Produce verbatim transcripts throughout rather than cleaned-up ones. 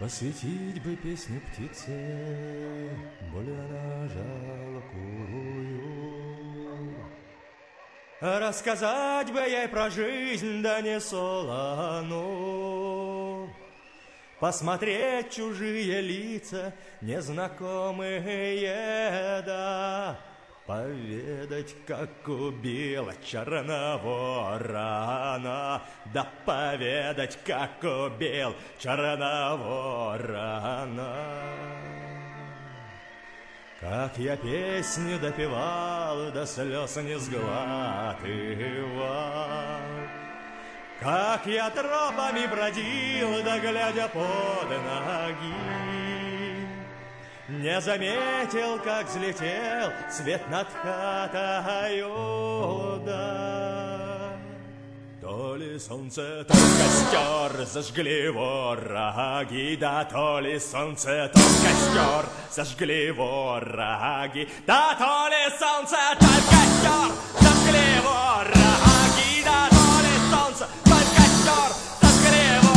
Посвятить бы песню птице, более она жалкую. Рассказать бы ей про жизнь, да не солону. Посмотреть чужие лица, незнакомые, да. Поведать, как убила черного рана, да поведать, как убил черного рана. Как я песню допевал, до слез не сглатывал, как я тропами бродил, да глядя под ноги. Не заметил, как взлетел свет над хатою, да. То ли солнце, то костер зажгли вороги, да то ли солнце, то костер зажгли вороги, да то ли солнце, то костер зажгли вороги, да то ли солнце, то костер зажгли вороги.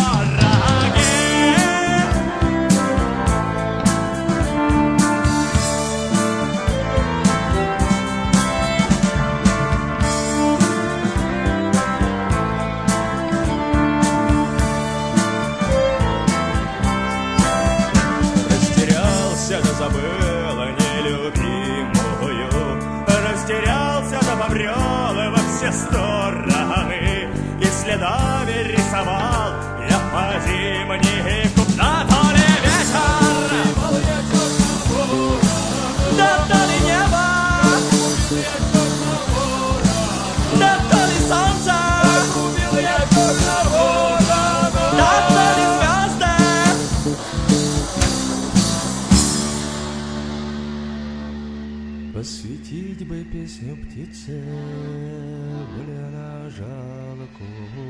Да забыла нелюбимую, растерялся, да побрел во все стороны, и следами рисовал я по зимнику. Да то ли ветер, да то ли небо, да то ли солнце, да то ли звезды. Посвятить бы песню птице, более она жалкую.